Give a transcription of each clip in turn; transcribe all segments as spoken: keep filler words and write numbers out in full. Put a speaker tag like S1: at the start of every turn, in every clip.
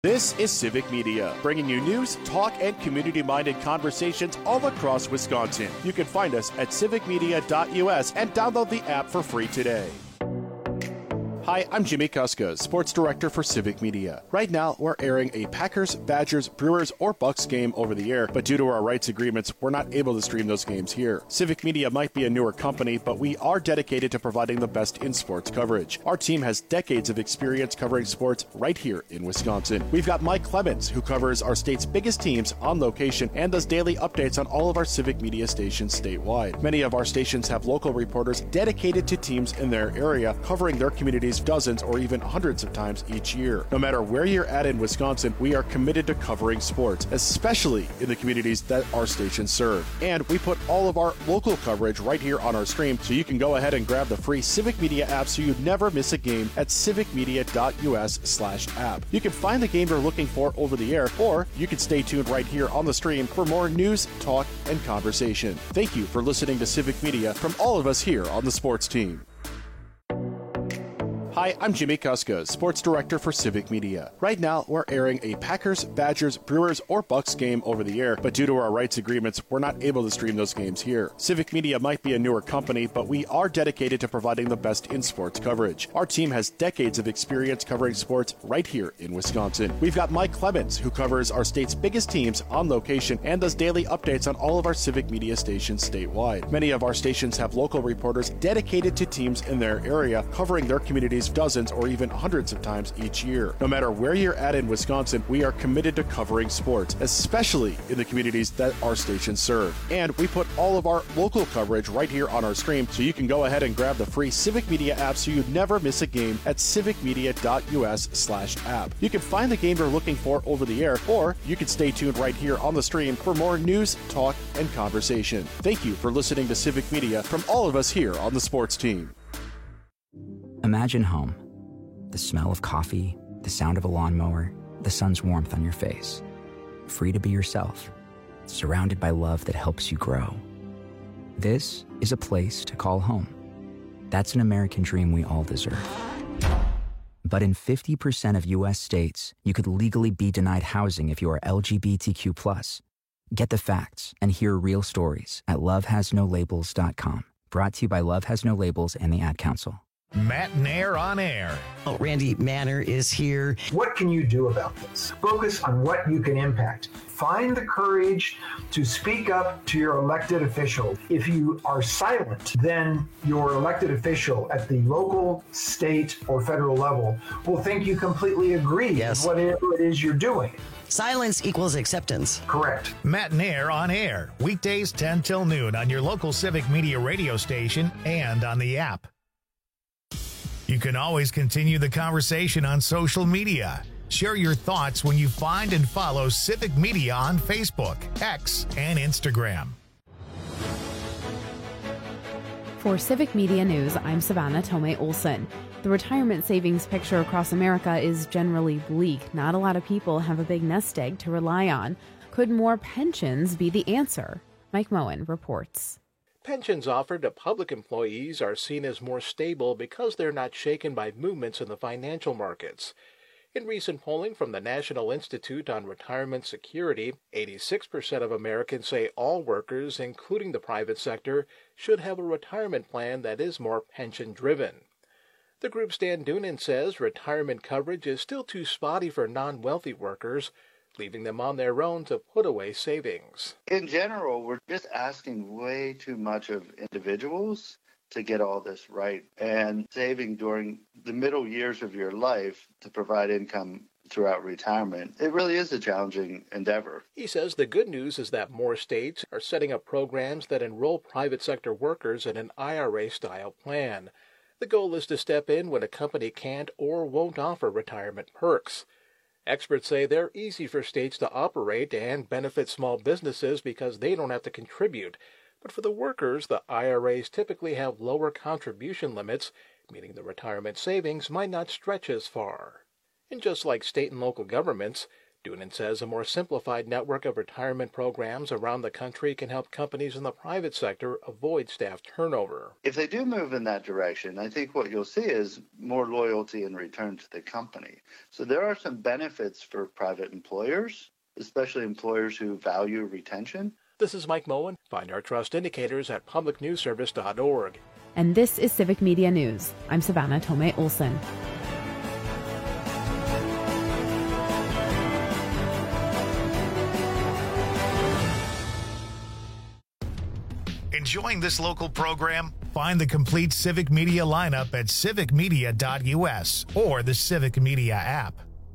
S1: This is Civic Media, bringing you news, talk, and community-minded conversations all across Wisconsin. You can find us at civic media dot U S and download the app for free today. Hi, I'm Jimmy Kuska, Sports Director for Civic Media. Right now, we're airing a Packers, Badgers, Brewers, or Bucks game over the air, but due to our rights agreements, we're not able to stream those games here. Civic Media might be a newer company, but we are dedicated to providing the best in sports coverage. Our team has decades of experience covering sports right here in Wisconsin. We've got Mike Clemens, who covers our state's biggest teams on location and does daily updates on all of our Civic Media stations statewide. Many of our stations have local reporters dedicated to teams in their area, covering their communities dozens or even hundreds of times each year. No matter where you're at in Wisconsin, we are committed to covering sports, especially in the communities that our stations serve. And we put all of our local coverage right here on our stream, so you can go ahead and grab the free Civic Media app so you never miss a game at civic media dot U S slash app. You can find the game you're looking for over the air, or you can stay tuned right here on the stream for more news, talk, and conversation. Thank you for listening to Civic Media from all of us here on the sports team. Hi, I'm Jimmy Kuska, Sports Director for Civic Media. Right now, we're airing a Packers, Badgers, Brewers, or Bucks game over the air, but due to our rights agreements, we're not able to stream those games here. Civic Media might be a newer company, but we are dedicated to providing the best in sports coverage. Our team has decades of experience covering sports right here in Wisconsin. We've got Mike Clemens, who covers our state's biggest teams on location and does daily updates on all of our Civic Media stations statewide. Many of our stations have local reporters dedicated to teams in their area, covering their communities dozens or even hundreds of times each year. No matter where you're at in Wisconsin, we are committed to covering sports, especially in the communities that our stations serve. And we put all of our local coverage right here on our stream, so you can go ahead and grab the free Civic Media app so you never miss a game at civic media dot U S slash app. You can find the game you're looking for over the air, or you can stay tuned right here on the stream for more news, talk, and conversation. Thank you for listening to Civic Media from all of us here on the sports team.
S2: Imagine home. The smell of coffee, the sound of a lawnmower, the sun's warmth on your face. Free to be yourself, surrounded by love that helps you grow. This is a place to call home. That's an American dream we all deserve. But in fifty percent of U S states, you could legally be denied housing if you are L G B T Q plus. Get the facts and hear real stories at love has no labels dot com. Brought to you by Love Has No Labels and the Ad Council.
S3: Matt Nair on air.
S4: Oh, Randy Manner is here.
S5: What can you do about this? Focus on what you can impact. Find the courage to speak up to your elected official. If you are silent, then your elected official at the local, state, or federal level will think you completely agree
S4: yes.
S5: with whatever it is you're doing.
S4: Silence equals acceptance.
S5: Correct.
S3: Matt Nair on air. Weekdays ten till noon on your local Civic Media radio station and on the app. You can always continue the conversation on social media. Share your thoughts when you find and follow Civic Media on Facebook, X, and Instagram.
S6: For Civic Media News, I'm Savannah Tomei Olson. The retirement savings picture across America is generally bleak. Not a lot of people have a big nest egg to rely on. Could more pensions be the answer? Mike Moen reports.
S7: Pensions offered to public employees are seen as more stable because they're not shaken by movements in the financial markets. In recent polling from the National Institute on Retirement Security, eighty-six percent of Americans say all workers, including the private sector, should have a retirement plan that is more pension-driven. The group's Dan Doonan says retirement coverage is still too spotty for non-wealthy workers, leaving them on their own to put away savings.
S8: In general, we're just asking way too much of individuals to get all this right, and saving during the middle years of your life to provide income throughout retirement. It really is a challenging endeavor.
S7: He says the good news is that more states are setting up programs that enroll private sector workers in an I R A-style plan. The goal is to step in when a company can't or won't offer retirement perks. Experts say they're easy for states to operate and benefit small businesses because they don't have to contribute. But for the workers, the I R As typically have lower contribution limits, meaning the retirement savings might not stretch as far. And just like state and local governments, Doonan says a more simplified network of retirement programs around the country can help companies in the private sector avoid staff turnover.
S8: If they do move in that direction, I think what you'll see is more loyalty in return to the company. So there are some benefits for private employers, especially employers who value retention.
S7: This is Mike Moen. Find our trust indicators at public news service dot org.
S6: And this is Civic Media News. I'm Savannah Tomei Olson.
S3: Enjoying this local program? Find the complete Civic Media lineup at civic media dot u s or the Civic Media app.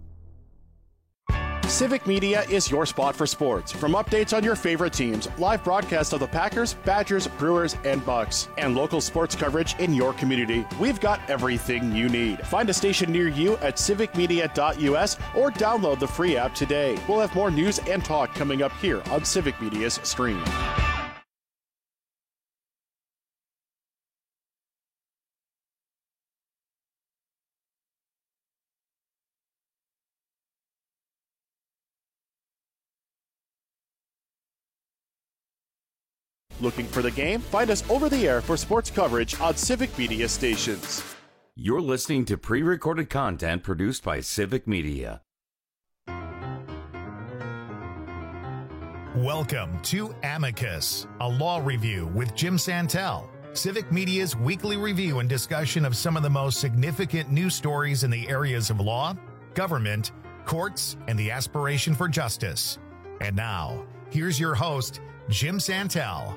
S1: Civic Media is your spot for sports. From updates on your favorite teams, live broadcasts of the Packers, Badgers, Brewers, and Bucks, and local sports coverage in your community, we've got everything you need. Find a station near you at civic media dot u s or download the free app today. We'll have more news and talk coming up here on Civic Media's stream. Looking for the game? Find us over the air for sports coverage on Civic Media stations.
S9: You're listening to pre-recorded content produced by Civic Media.
S3: Welcome to Amicus, a law review with Jim Santel, Civic Media's weekly review and discussion of some of the most significant news stories in the areas of law, government, courts, and the aspiration for justice. And now, here's your host, Jim Santel.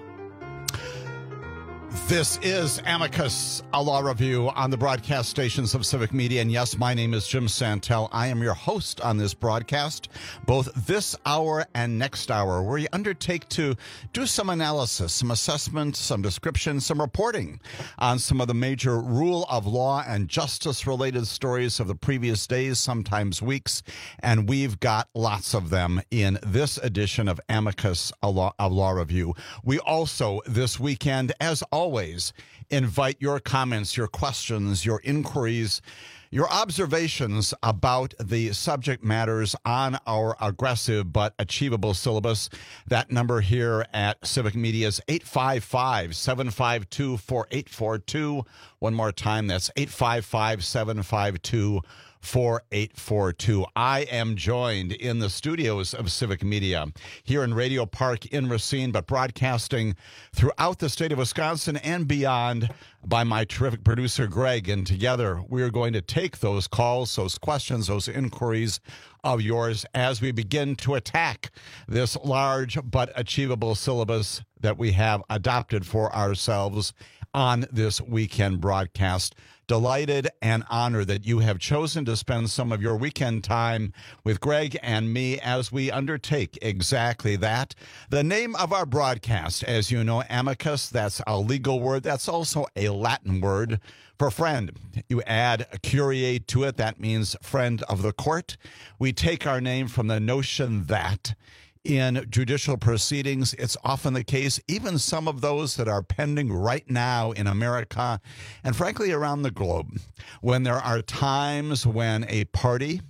S10: This is Amicus, a law review on the broadcast stations of Civic Media. And yes, my name is Jim Santel. I am your host on this broadcast, both this hour and next hour, where we undertake to do some analysis, some assessment, some description, some reporting on some of the major rule of law and justice-related stories of the previous days, sometimes weeks. And we've got lots of them in this edition of Amicus, a law, a law review. We also, this weekend, as always, Always invite your comments, your questions, your inquiries, your observations about the subject matters on our aggressive but achievable syllabus. That number here at Civic Media is eight five five, seven five two, four eight four two. One more time, that's eight five five, seven five two, four eight four two. I am joined in the studios of Civic Media here in Radio Park in Racine, but broadcasting throughout the state of Wisconsin and beyond by my terrific producer, Greg. And together we are going to take those calls, those questions, those inquiries of yours as we begin to attack this large but achievable syllabus that we have adopted for ourselves on this weekend broadcast. Delighted and honored that you have chosen to spend some of your weekend time with Greg and me as we undertake exactly that. The name of our broadcast, as you know, amicus, that's a legal word. That's also a Latin word for friend. You add a curiate to it. That means friend of the court. We take our name from the notion that in judicial proceedings, it's often the case, even some of those that are pending right now in America and frankly around the globe, when there are times when a party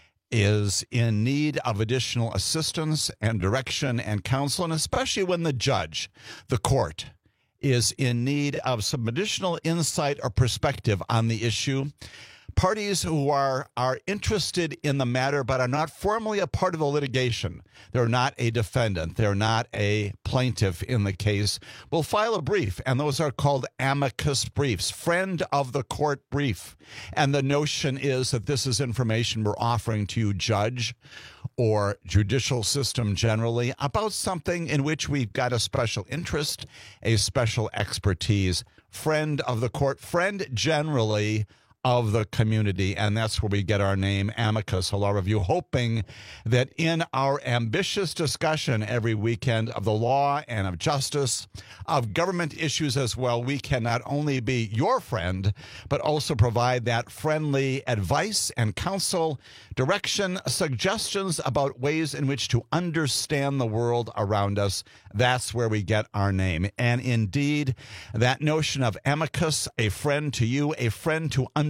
S10: is in need of additional assistance and direction and counsel, and especially when the judge, the court, is in need of some additional insight or perspective on the issue. Parties who are, are interested in the matter but are not formally a part of the litigation, they're not a defendant, they're not a plaintiff in the case, will file a brief, and those are called amicus briefs, friend of the court brief. And the notion is that this is information we're offering to you, judge, or judicial system generally, about something in which we've got a special interest, a special expertise. Friend of the court, friend generally of the community, and that's where we get our name, Amicus, a law review, hoping that in our ambitious discussion every weekend of the law and of justice, of government issues as well, we can not only be your friend, but also provide that friendly advice and counsel, direction, suggestions about ways in which to understand the world around us. That's where we get our name. And indeed, that notion of amicus, a friend to you, a friend to understand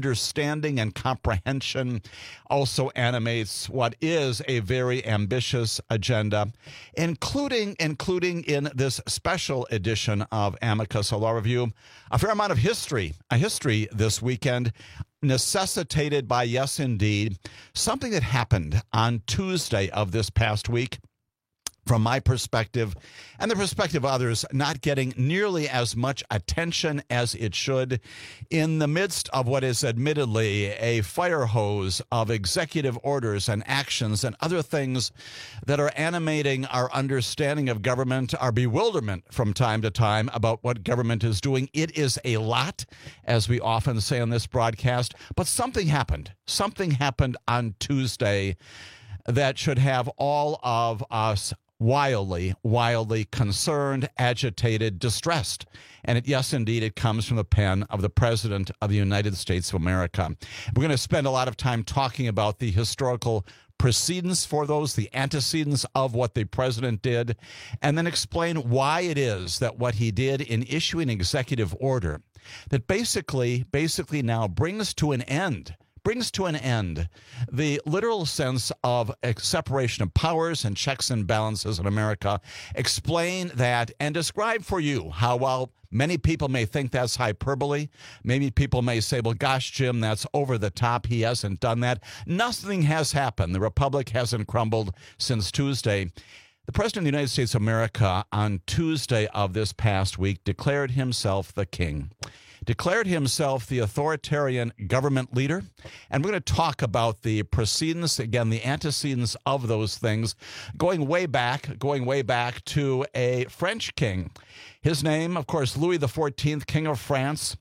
S10: understanding and comprehension also animates what is a very ambitious agenda, including including in this special edition of Amicus Law Review, a fair amount of history, a history this weekend, necessitated by, yes, indeed, something that happened on Tuesday of this past week. From my perspective and the perspective of others, not getting nearly as much attention as it should in the midst of what is admittedly a fire hose of executive orders and actions and other things that are animating our understanding of government, our bewilderment from time to time about what government is doing. It is a lot, as we often say on this broadcast, but something happened. Something happened on Tuesday that should have all of us wildly, wildly concerned, agitated, distressed. And it, yes, indeed, it comes from the pen of the President of the United States of America. We're going to spend a lot of time talking about the historical precedents for those, the antecedents of what the president did, and then explain why it is that what he did in issuing an executive order that basically, basically now brings to an end brings to an end the literal sense of separation of powers and checks and balances in America. Explain that and describe for you how, while many people may think that's hyperbole, maybe people may say, well, gosh, Jim, that's over the top. He hasn't done that. Nothing has happened. The republic hasn't crumbled since Tuesday. The President of the United States of America on Tuesday of this past week declared himself the king. Declared himself the authoritarian government leader. And we're going to talk about the precedents, again, the antecedents of those things, going way back, going way back to a French king. His name, of course, Louis the fourteenth, King of France.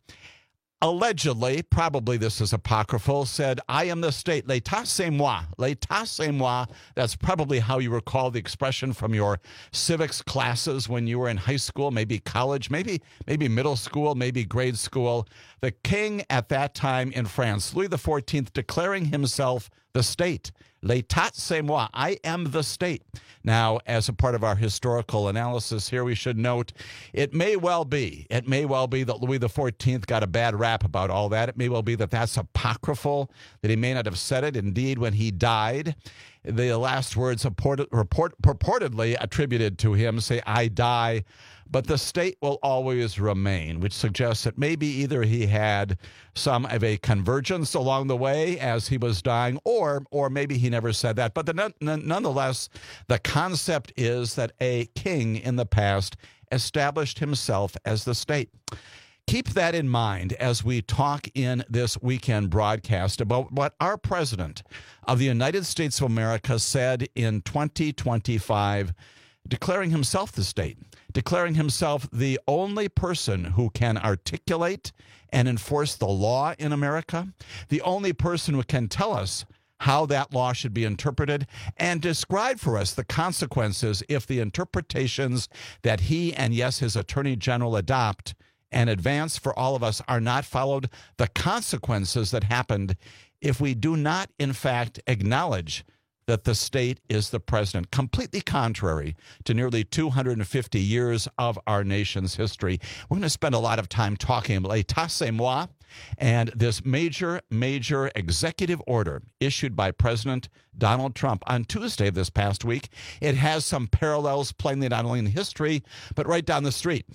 S10: Allegedly, probably this is apocryphal, said, I am the state. L'état c'est moi. L'état c'est moi. That's probably how you recall the expression from your civics classes when you were in high school, maybe college, maybe maybe middle school, maybe grade school. The king at that time in France, Louis the fourteenth, declaring himself the state. L'état c'est moi. I am the state. Now, as a part of our historical analysis here, we should note it may well be, it may well be that Louis the fourteenth got a bad rap about all that. It may well be that that's apocryphal, that he may not have said it. Indeed, when he died, the last words report, report, purportedly attributed to him say, I die, but the state will always remain, which suggests that maybe either he had some of a convergence along the way as he was dying, or or maybe he never said that. But the, nonetheless, the concept is that a king in the past established himself as the state. Keep that in mind as we talk in this weekend broadcast about what our president of the United States of America said in twenty twenty-five, declaring himself the state, declaring himself the only person who can articulate and enforce the law in America, the only person who can tell us how that law should be interpreted, and describe for us the consequences if the interpretations that he and, yes, his attorney general adopt and advance for all of us are not followed, the consequences that happened if we do not, in fact, acknowledge that the state is the president, completely contrary to nearly two hundred fifty years of our nation's history. We're going to spend a lot of time talking about l'état c'est moi and this major, major executive order issued by President Donald Trump on Tuesday this past week. It has some parallels plainly not only in history, but right down the street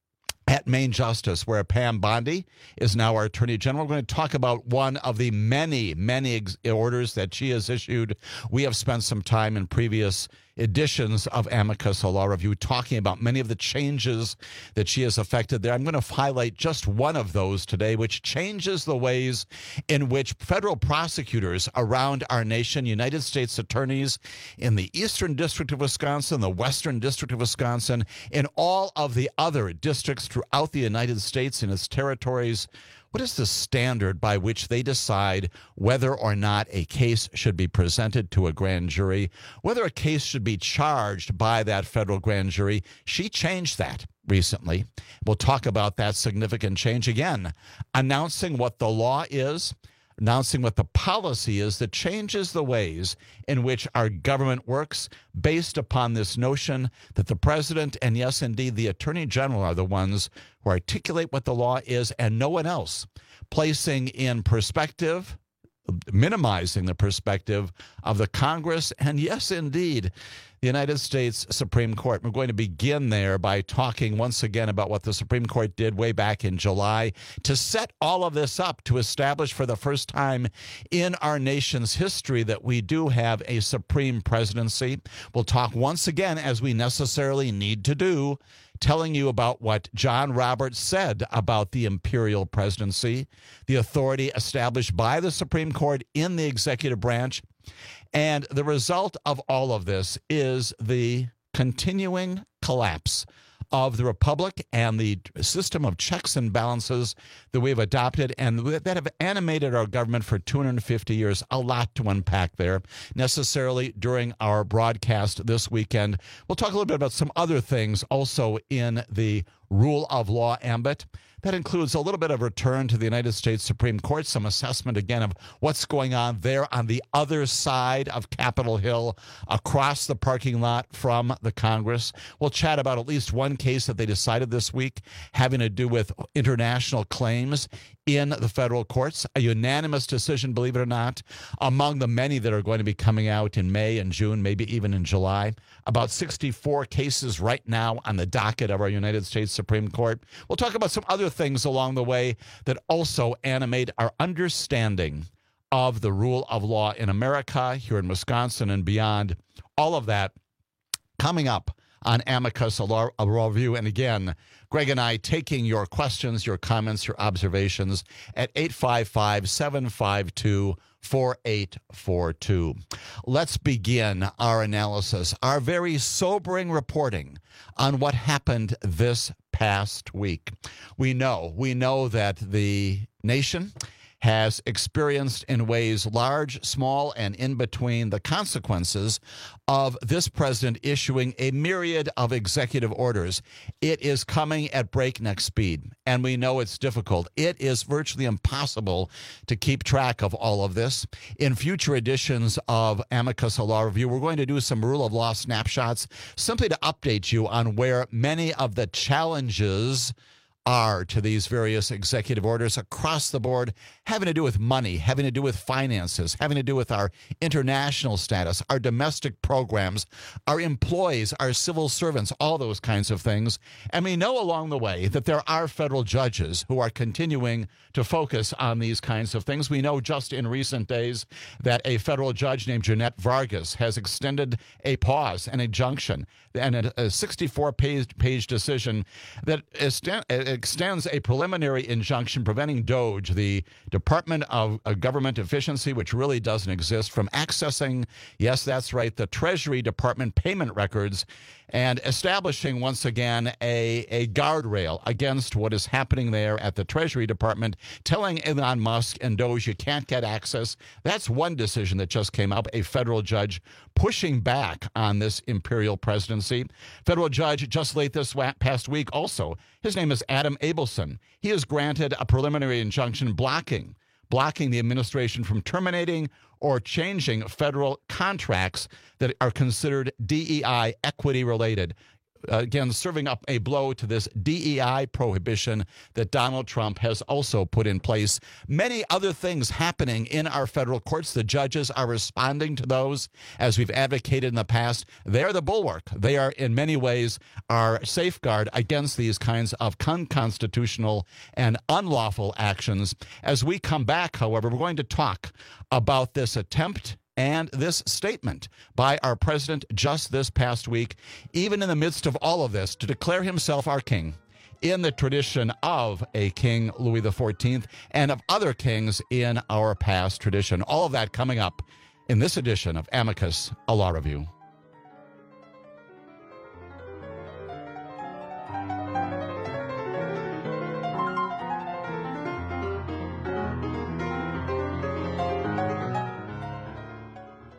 S10: at Main Justice, where Pam Bondi is now our Attorney General. We're going to talk about one of the many, many ex- orders that she has issued. We have spent some time in previous editions of Amicus Law Review talking about many of the changes that she has affected there. I'm going to highlight just one of those today, which changes the ways in which federal prosecutors around our nation, United States attorneys in the Eastern District of Wisconsin, the Western District of Wisconsin, in all of the other districts throughout the United States and its territories, what is the standard by which they decide whether or not a case should be presented to a grand jury, whether a case should be charged by that federal grand jury? She changed that recently. We'll talk about that significant change again, announcing what the law is, announcing what the policy is that changes the ways in which our government works based upon this notion that the president and, yes, indeed, the attorney general are the ones who articulate what the law is and no one else, placing in perspective, minimizing the perspective of the Congress and, yes, indeed, the United States Supreme Court. We're going to begin there by talking once again about what the Supreme Court did way back in July to set all of this up, to establish for the first time in our nation's history that we do have a supreme presidency. We'll talk once again, as we necessarily need to do, telling you about what John Roberts said about the imperial presidency, the authority established by the Supreme Court in the executive branch. And the result of all of this is the continuing collapse of the republic and the system of checks and balances that we've adopted and that have animated our government for two hundred fifty years. A lot to unpack there necessarily during our broadcast this weekend. We'll talk a little bit about some other things also in the rule of law ambit. That includes a little bit of return to the United States Supreme Court, some assessment again of what's going on there on the other side of Capitol Hill, across the parking lot from the Congress. We'll chat about at least one case that they decided this week having to do with international claims in the federal courts, a unanimous decision, believe it or not, among the many that are going to be coming out in May and June, maybe even in July. About sixty-four cases right now on the docket of our United States Supreme Court. We'll talk about some other things along the way that also animate our understanding of the rule of law in America, here in Wisconsin and beyond. All of that coming up on Amicus, a Law, a Law Review. And again, Greg and I taking your questions, your comments, your observations at eight five five, seven five two, four eight four two. Let's begin our analysis, our very sobering reporting on what happened this past week. We know, we know that the nation has experienced in ways large, small, and in between the consequences of this president issuing a myriad of executive orders. It is coming at breakneck speed, and we know it's difficult. It is virtually impossible to keep track of all of this. In future editions of Amicus, a Law Review, we're going to do some rule of law snapshots simply to update you on where many of the challenges are to these various executive orders across the board, having to do with money, having to do with finances, having to do with our international status, our domestic programs, our employees, our civil servants, all those kinds of things. And we know along the way that there are federal judges who are continuing to focus on these kinds of things. We know just in recent days that a federal judge named Jeanette Vargas has extended a pause, an injunction, and a sixty-four page decision that extends a preliminary injunction preventing DOGE, the Department of Government Efficiency, which really doesn't exist, from accessing, yes, that's right, the Treasury Department payment records, and establishing once again a, a guardrail against what is happening there at the Treasury Department, telling Elon Musk and DOGE you can't get access. That's one decision that just came up, a federal judge pushing back on this imperial presidency. Federal judge just late this past week also, his name is Adam Abelson. He has granted a preliminary injunction blocking blocking the administration from terminating or changing federal contracts that are considered D E I equity related. Uh, again, serving up a blow to this D E I prohibition that Donald Trump has also put in place. Many other things happening in our federal courts. The judges are responding to those, as we've advocated in the past. They're the bulwark. They are, in many ways, our safeguard against these kinds of unconstitutional and unlawful actions. As we come back, however, we're going to talk about this attempt and this statement by our president just this past week, even in the midst of all of this, to declare himself our king in the tradition of a King Louis the fourteenth and of other kings in our past tradition. All of that coming up in this edition of Amicus, a Law Review.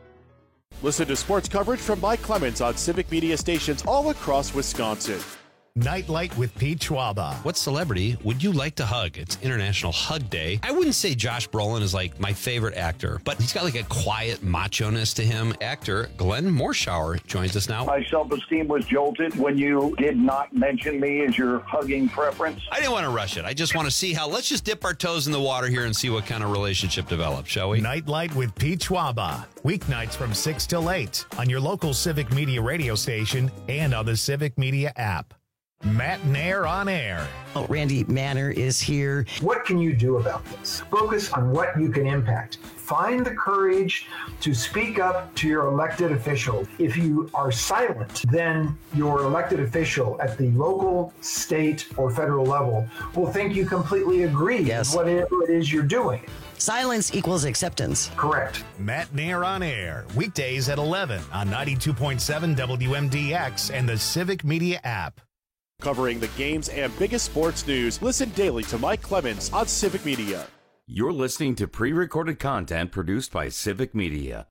S1: Listen to sports coverage from Mike Clemens on Civic Media stations all across Wisconsin.
S3: Nightlight with Pete Schwaba.
S11: What celebrity would you like to hug? It's International Hug Day. I wouldn't say Josh Brolin is like my favorite actor, but he's got like a quiet macho-ness to him. Actor Glenn Morshower joins us now.
S12: My self-esteem was jolted when you did not mention me as your hugging preference.
S11: I didn't want to rush it. I just want to see how, let's just dip our toes in the water here and see what kind of relationship develops, shall we?
S3: Nightlight with Pete Schwaba. Weeknights from six till eight on your local Civic Media radio station and on the Civic Media app. Matt Nair on air.
S4: Oh, Randy Manner is here.
S5: What can you do about this? Focus on what you can impact. Find the courage to speak up to your elected official. If you are silent, then your elected official at the local, state, or federal level will think you completely agree
S4: yes.
S5: with whatever it is you're doing.
S4: Silence equals acceptance.
S5: Correct.
S3: Matt Nair on air. Weekdays at eleven on ninety-two point seven W M D X and the Civic Media app.
S1: Covering the games and biggest sports news, listen daily to Mike Clemens on Civic Media.
S9: You're listening to pre-recorded content produced by Civic Media.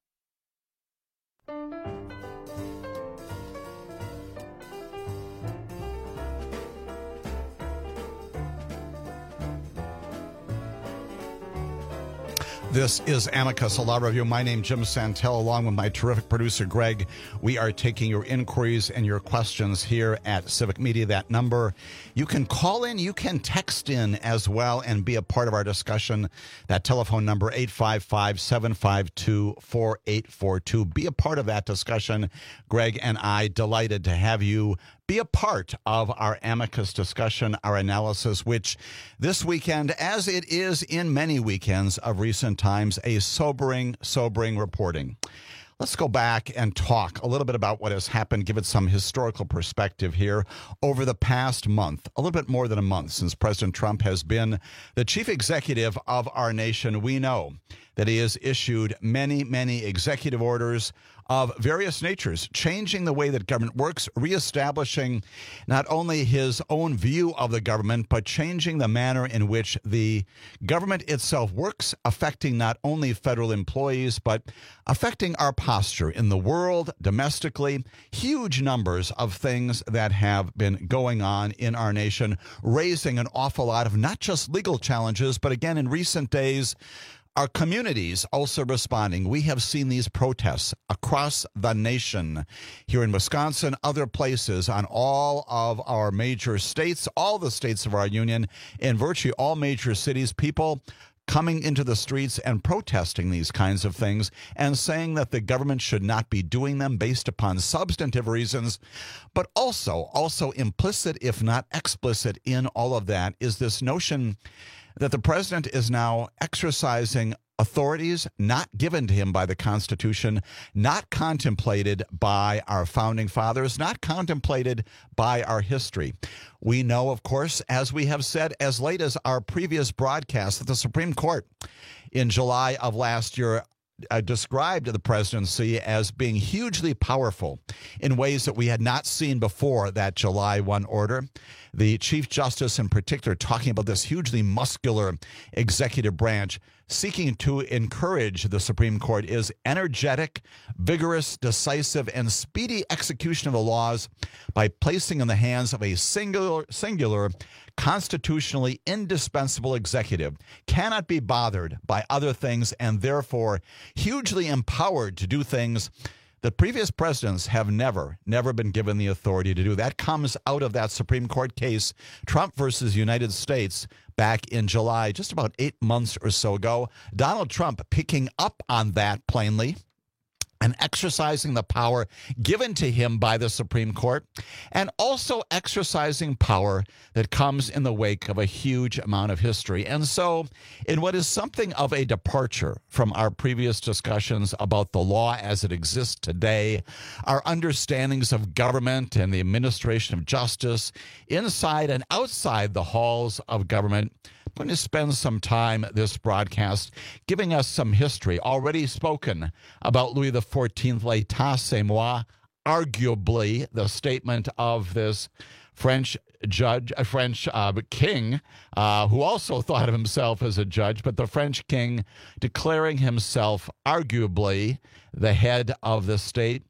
S10: This is Amicus, a law review. My name is Jim Santel, along with my terrific producer, Greg. We are taking your inquiries and your questions here at Civic Media. That number, you can call in, you can text in as well and be a part of our discussion. That telephone number, eight five five, seven five two, four eight four two. Be a part of that discussion. Greg and I, delighted to have you be a part of our Amicus discussion, our analysis, which this weekend, as it is in many weekends of recent times, a sobering, sobering reporting. Let's go back and talk a little bit about what has happened, give it some historical perspective here over the past month, a little bit more than a month since President Trump has been the chief executive of our nation. We know that he has issued many, many executive orders of various natures, changing the way that government works, reestablishing not only his own view of the government, but changing the manner in which the government itself works, affecting not only federal employees, but affecting our posture in the world, domestically. Huge numbers of things that have been going on in our nation, raising an awful lot of not just legal challenges, but again, in recent days, our communities also responding. We have seen these protests across the nation, here in Wisconsin, other places, on all of our major states, all the states of our union, in virtually all major cities, people coming into the streets and protesting these kinds of things and saying that the government should not be doing them based upon substantive reasons. But also, also implicit, if not explicit, in all of that is this notion that the president is now exercising authorities not given to him by the Constitution, not contemplated by our founding fathers, not contemplated by our history. We know, of course, as we have said as late as our previous broadcast, that the Supreme Court in July of last year Uh, described the presidency as being hugely powerful in ways that we had not seen before that July first order. The Chief Justice in particular talking about this hugely muscular executive branch seeking to encourage the Supreme Court is energetic, vigorous, decisive, and speedy execution of the laws by placing in the hands of a singular, singular constitutionally indispensable executive, cannot be bothered by other things, and therefore hugely empowered to do things that previous presidents have never, never been given the authority to do. That comes out of that Supreme Court case, Trump versus United States, back in July, just about eight months or so ago. Donald Trump picking up on that plainly and exercising the power given to him by the Supreme Court, and also exercising power that comes in the wake of a huge amount of history. And so, in what is something of a departure from our previous discussions about the law as it exists today, our understandings of government and the administration of justice inside and outside the halls of government, I'm going to spend some time this broadcast giving us some history. Already spoken about Louis the fourteenth, L'état c'est moi, arguably the statement of this French judge, a French uh, king, uh, who also thought of himself as a judge, but the French king declaring himself arguably the head of the state.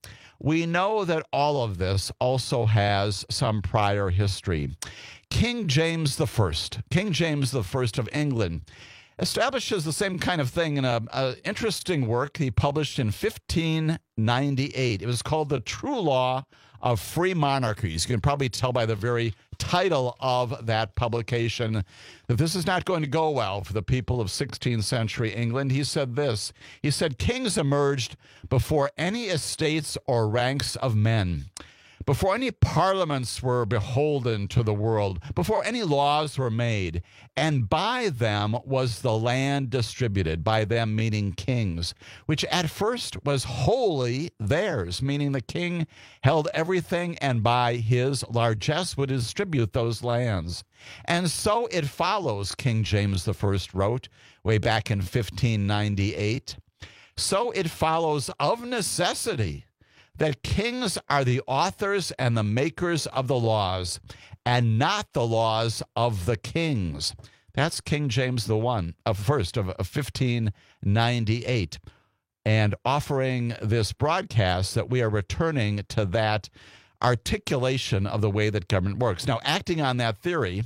S10: we know that all of this also has some prior history. King James the First, King James the First of England, establishes the same kind of thing in an interesting work he published in fifteen ninety-eight. It was called The True Law of Free Monarchies. You can probably tell by the very title of that publication that this is not going to go well for the people of sixteenth century England. He said this. He said, kings emerged before any estates or ranks of men, before any parliaments were beholden to the world, before any laws were made, and by them was the land distributed, by them meaning kings, which at first was wholly theirs, meaning the king held everything and by his largesse would distribute those lands. And so it follows, King James the First wrote way back in fifteen ninety-eight, so it follows of necessity that kings are the authors and the makers of the laws, and not the laws of the kings. That's King James the One, of first of fifteen ninety-eight, and offering this broadcast that we are returning to that articulation of the way that government works. Now, acting on that theory,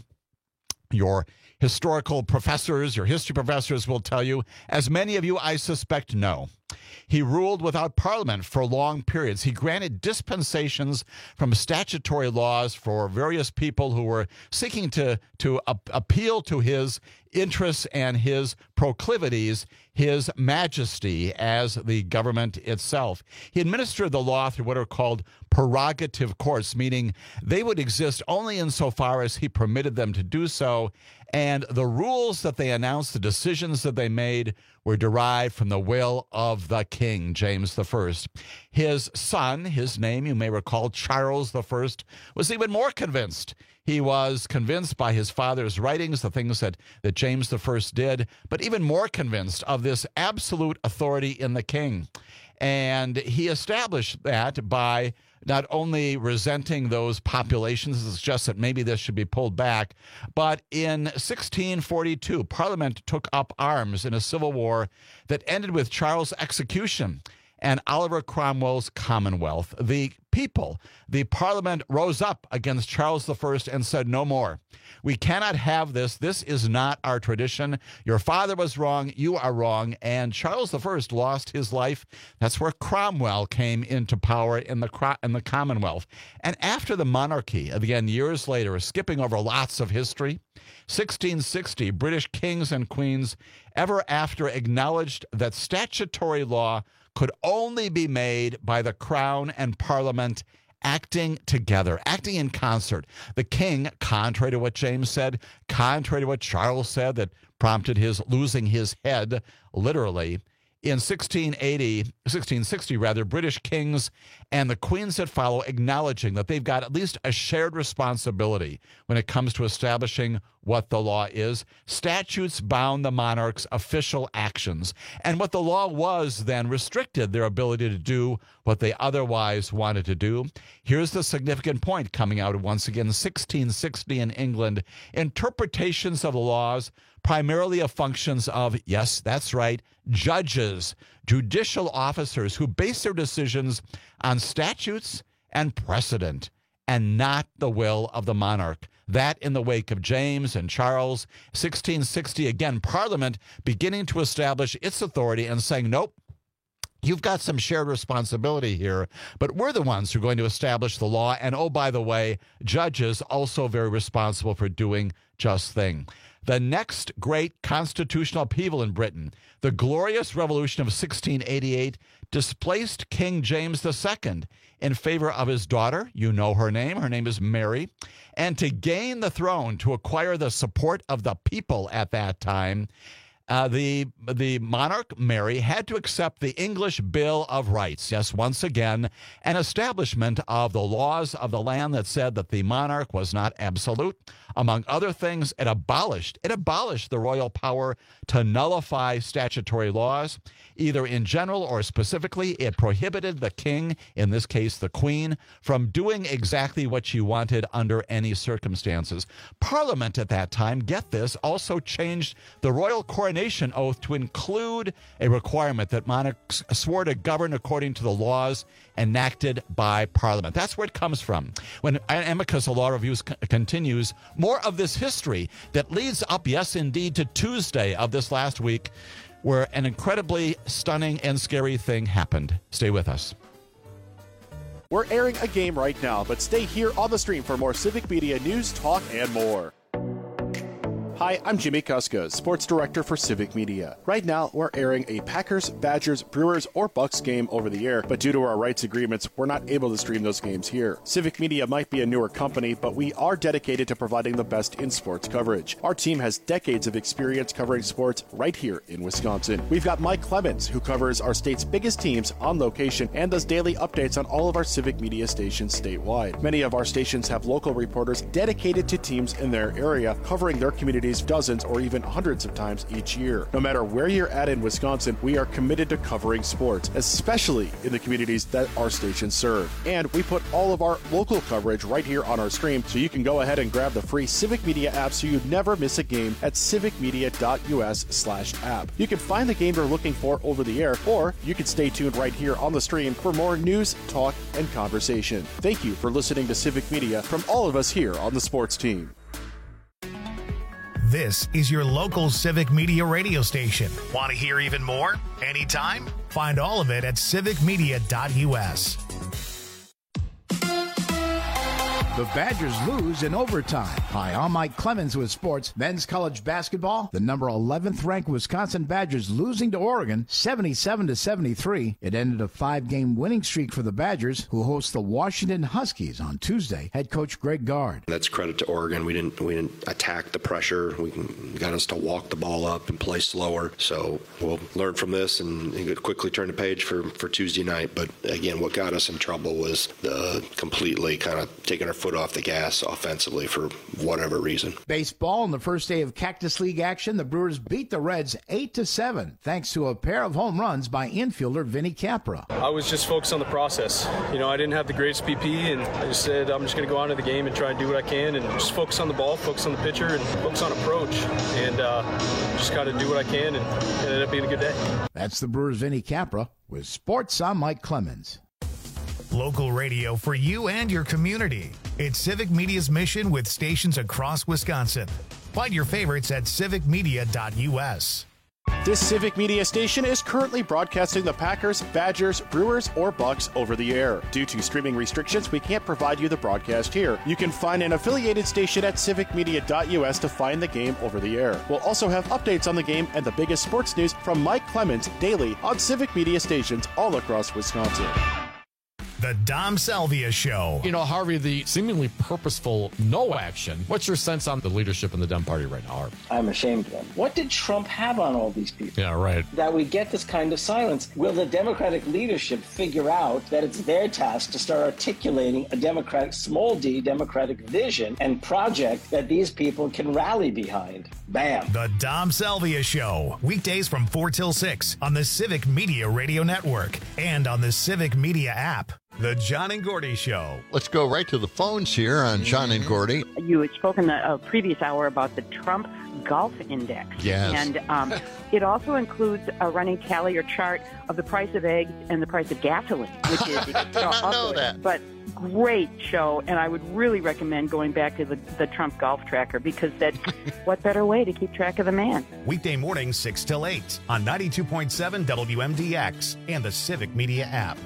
S10: your historical professors, your history professors will tell you, as many of you, I suspect, know, he ruled without parliament for long periods. He granted dispensations from statutory laws for various people who were seeking to, to uh, appeal to his interests and his proclivities, his majesty as the government itself. He administered the law through what are called prerogative courts, meaning they would exist only insofar as he permitted them to do so, and the rules that they announced, the decisions that they made, were derived from the will of the king, James the First. His son, his name, you may recall, Charles the First, was even more convinced. He was convinced by his father's writings, the things that, that James the First did, but even more convinced of this absolute authority in the king. And he established that by not only resenting those populations, it's just that maybe this should be pulled back, but in sixteen forty-two, Parliament took up arms in a civil war that ended with Charles' execution and Oliver Cromwell's Commonwealth. The people, the Parliament rose up against Charles the First and said, no more. We cannot have this. This is not our tradition. Your father was wrong. You are wrong. And Charles the First lost his life. That's where Cromwell came into power in the, in the Commonwealth. And after the monarchy, again, years later, skipping over lots of history, sixteen sixty, British kings and queens ever after acknowledged that statutory law could only be made by the Crown and Parliament acting together, acting in concert. The king, contrary to what James said, contrary to what Charles said that prompted his losing his head, literally, in sixteen eighty, sixteen sixty rather, British kings and the queens that follow acknowledging that they've got at least a shared responsibility when it comes to establishing what the law is. Statutes bound the monarch's official actions, and what the law was then restricted their ability to do what they otherwise wanted to do. Here's the significant point coming out of, once again, sixteen sixty in England. Interpretations of the laws, primarily of functions of, yes, that's right, judges, judicial officers who base their decisions on statutes and precedent and not the will of the monarch. That in the wake of James and Charles, sixteen sixty, again, Parliament beginning to establish its authority and saying, nope, you've got some shared responsibility here, but we're the ones who are going to establish the law. And oh, by the way, judges also very responsible for doing just thing. The next great constitutional upheaval in Britain, the Glorious Revolution of sixteen eighty-eight, displaced King James the Second in favor of his daughter. You know her name. Her name is Mary. And to gain the throne, to acquire the support of the people at that time, Uh, the the monarch, Mary, had to accept the English Bill of Rights. Yes, once again, an establishment of the laws of the land that said that the monarch was not absolute. Among other things, it abolished, it abolished the royal power to nullify statutory laws, either in general or specifically. It prohibited the king, in this case the queen, from doing exactly what she wanted under any circumstances. Parliament at that time, get this, also changed the royal coronation coronation oath to include a requirement that monarchs swore to govern according to the laws enacted by Parliament. That's where it comes from. When Amicus, a law review, continues, more of this history that leads up, yes, indeed, to Tuesday of this last week, where an incredibly stunning and scary thing happened. Stay with us.
S1: We're airing a game right now, but stay here on the stream for more Civic Media news, talk, and more. Hi, I'm Jimmy Kuska, Sports Director for Civic Media. Right now, we're airing a Packers, Badgers, Brewers, or Bucks game over the air, but due to our rights agreements, we're not able to stream those games here. Civic Media might be a newer company, but we are dedicated to providing the best in sports coverage. Our team has decades of experience covering sports right here in Wisconsin. We've got Mike Clemens, who covers our state's biggest teams on location and does daily updates on all of our Civic Media stations statewide. Many of our stations have local reporters dedicated to teams in their area, covering their community dozens or even hundreds of times each year. No matter where you're at in Wisconsin, we are committed to covering sports, especially in the communities that our stations serve. And we put all of our local coverage right here on our stream, so you can go ahead and grab the free Civic Media app so you never miss a game at civicmedia.us slash app. You can find the game you're looking for over the air, or you can stay tuned right here on the stream for more news, talk, and conversation. Thank you for listening to Civic Media from all of us here on the sports team.
S3: This is your local Civic Media radio station. Want to hear even more? Anytime? Find all of it at civic media dot u s.
S13: The Badgers lose in overtime. Hi, I'm Mike Clemens with sports. Men's college basketball, the number eleventh ranked Wisconsin Badgers losing to Oregon seventy-seven to seventy-three. It ended a five-game winning streak for the Badgers, who host the Washington Huskies on Tuesday. Head coach Greg Gard.
S14: That's credit to Oregon. We didn't we didn't attack the pressure. We got us to walk the ball up and play slower. So we'll learn from this and, and quickly turn the page for, for Tuesday night. But again, what got us in trouble was the completely kind of taking our foot off the gas offensively for whatever reason.
S13: Baseball, on the first day of Cactus League action, the Brewers beat the Reds eight to seven thanks to a pair of home runs by infielder Vinny Capra.
S15: I was just focused on the process. You know, I didn't have the greatest B P, and I just said I'm just going to go on to the game and try and do what I can and just focus on the ball, focus on the pitcher, and focus on approach, and uh, just got to do what I can, and it ended up being a good day.
S13: That's the Brewers' Vinny Capra. With sports, I'm Mike Clemens.
S3: Local radio for you and your community. It's Civic Media's mission with stations across Wisconsin. Find your favorites at civic media dot u s.
S1: This Civic Media station is currently broadcasting the Packers, Badgers, Brewers, or Bucks over the air. Due to streaming restrictions, we can't provide you the broadcast here. You can find an affiliated station at civic media dot u s to find the game over the air. We'll also have updates on the game and the biggest sports news from Mike Clemens daily on Civic Media stations all across Wisconsin.
S3: The Dom Salvia Show.
S16: You know, Harvey, the seemingly purposeful no action. What's your sense on the leadership in the Dem Party right now, Harvey?
S17: I'm ashamed of them. What did Trump have on all these people?
S16: Yeah, right.
S17: That we get this kind of silence. Will the Democratic leadership figure out that it's their task to start articulating a Democratic, small d, Democratic vision and project that these people can rally behind? Bam.
S3: The Dom Salvia Show. Weekdays from four till six on the Civic Media Radio Network and on the Civic Media app. The John and Gordy Show.
S18: Let's go right to the phones here on John and Gordy.
S19: You had spoken a uh, previous hour about the Trump Golf Index.
S18: Yes.
S19: And um, it also includes a running tally or chart of the price of eggs and the price of gasoline, which is
S18: I did not know that.
S19: But great show, and I would really recommend going back to the, the Trump Golf Tracker, because that what better way to keep track of the man?
S3: Weekday mornings six till eight on ninety-two point seven W M D X and the Civic Media app.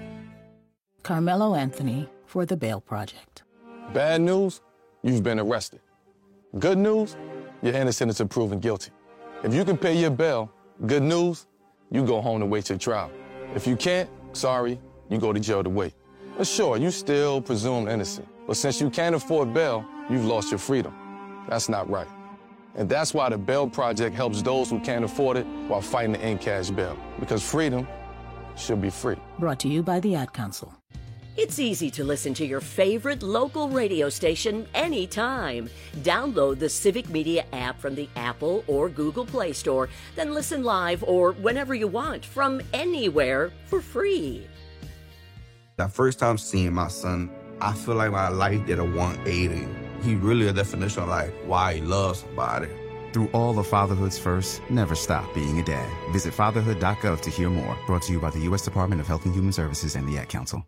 S20: Carmelo Anthony for the Bail Project.
S21: Bad news, you've been arrested. Good news, you're innocent until proven guilty. If you can pay your bail, good news, you go home to wait your trial. If you can't, sorry, you go to jail to wait. But sure, you still presumed innocent. But since you can't afford bail, you've lost your freedom. That's not right. And that's why the Bail Project helps those who can't afford it while fighting to end cash bail. Because freedom should be free.
S20: Brought to you by the Ad Council.
S22: It's easy to listen to your favorite local radio station anytime. Download the Civic Media app from the Apple or Google Play Store, then listen live or whenever you want from anywhere for free.
S23: That first time seeing my son, I feel like my life did a one eighty. He really a definition of like why he loves somebody. Through all of fatherhood's first, never stop being a dad. Visit fatherhood dot gov to hear more. Brought to you by the U S Department of Health and Human Services and the Ad Council.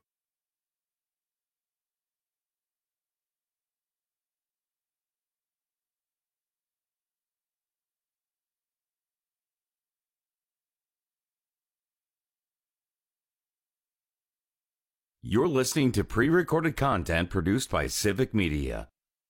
S9: You're listening to pre-recorded content produced by Civic Media.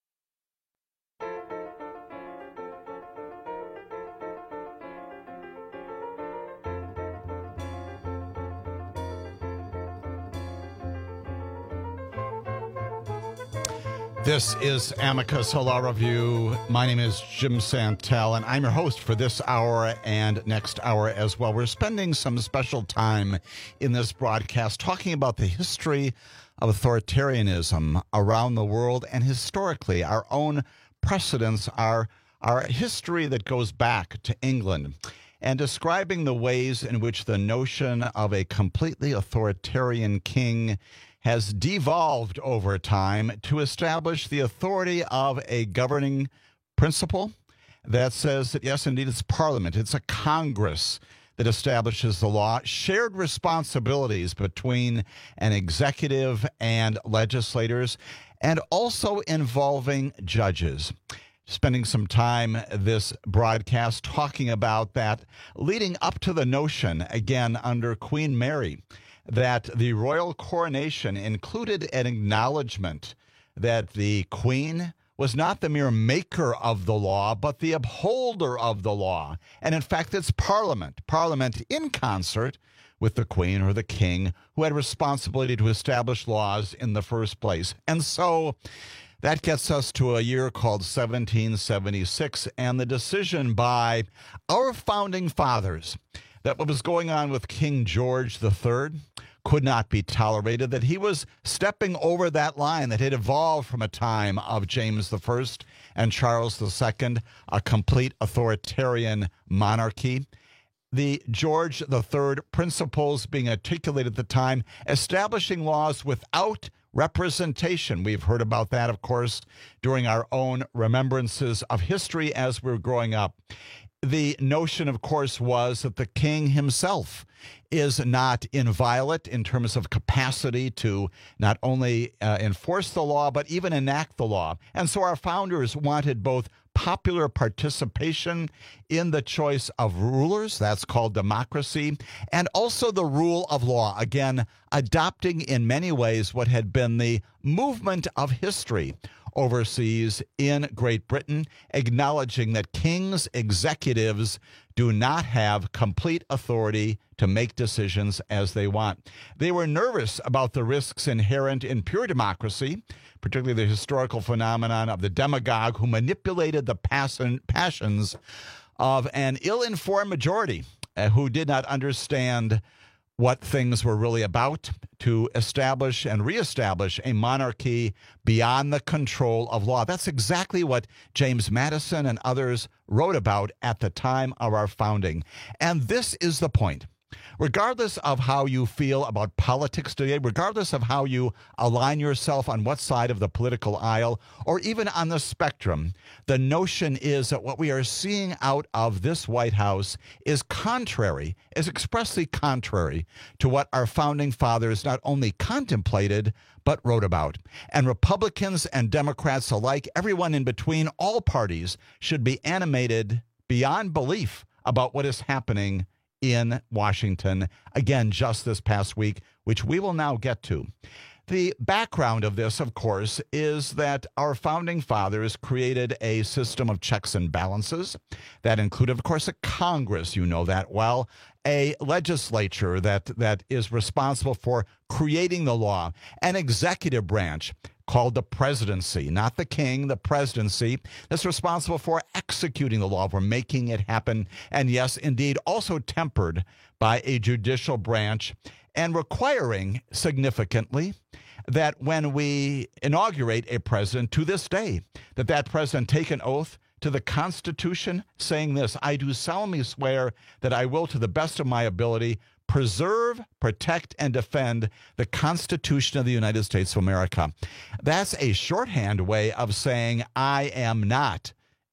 S10: This is Amicus Law Review. My name is Jim Santel, and I'm your host for this hour and next hour as well. We're spending some special time in this broadcast talking about the history of authoritarianism around the world and historically our own precedents, our, our history that goes back to England, and describing the ways in which the notion of a completely authoritarian king has devolved over time to establish the authority of a governing principle that says that, yes, indeed, it's Parliament, it's a Congress that establishes the law, shared responsibilities between an executive and legislators, and also involving judges. Spending some time this broadcast talking about that, leading up to the notion, again, under Queen Mary, that the royal coronation included an acknowledgement that the Queen was not the mere maker of the law, but the upholder of the law. And in fact, it's Parliament, Parliament in concert with the Queen or the King, who had responsibility to establish laws in the first place. And so that gets us to a year called seventeen seventy-six and the decision by our founding fathers that what was going on with King George the Third could not be tolerated, that he was stepping over that line that had evolved from a time of James the First and Charles the Second, a complete authoritarian monarchy. The George the Third principles being articulated at the time, establishing laws without representation. We've heard about that, of course, during our own remembrances of history as we're growing up. The notion, of course, was that the king himself is not inviolate in terms of capacity to not only uh, enforce the law, but even enact the law. And so our founders wanted both popular participation in the choice of rulers, that's called democracy, and also the rule of law, again, adopting in many ways what had been the movement of history overseas in Great Britain, acknowledging that kings, executives do not have complete authority to make decisions as they want. They were nervous about the risks inherent in pure democracy, particularly the historical phenomenon of the demagogue who manipulated the passion, passions of an ill-informed majority uh, who did not understand what things were really about, to establish and reestablish a monarchy beyond the control of law. That's exactly what James Madison and others wrote about at the time of our founding. And this is the point. Regardless of how you feel about politics today, regardless of how you align yourself on what side of the political aisle or even on the spectrum, the notion is that what we are seeing out of this White House is contrary, is expressly contrary to what our founding fathers not only contemplated, but wrote about. And Republicans and Democrats alike, everyone in between, all parties should be animated beyond belief about what is happening in Washington, again, just this past week, which we will now get to. The background of this, of course, is that our founding fathers created a system of checks and balances that included, of course, a Congress, you know that well, a legislature that, that is responsible for creating the law, an executive branch called the presidency, not the king, the presidency, that's responsible for executing the law, for making it happen, and yes, indeed, also tempered by a judicial branch and requiring significantly that when we inaugurate a president to this day, that that president take an oath to the Constitution saying this: I do solemnly swear that I will, to the best of my ability, preserve, protect, and defend the Constitution of the United States of America. That's a shorthand way of saying I am not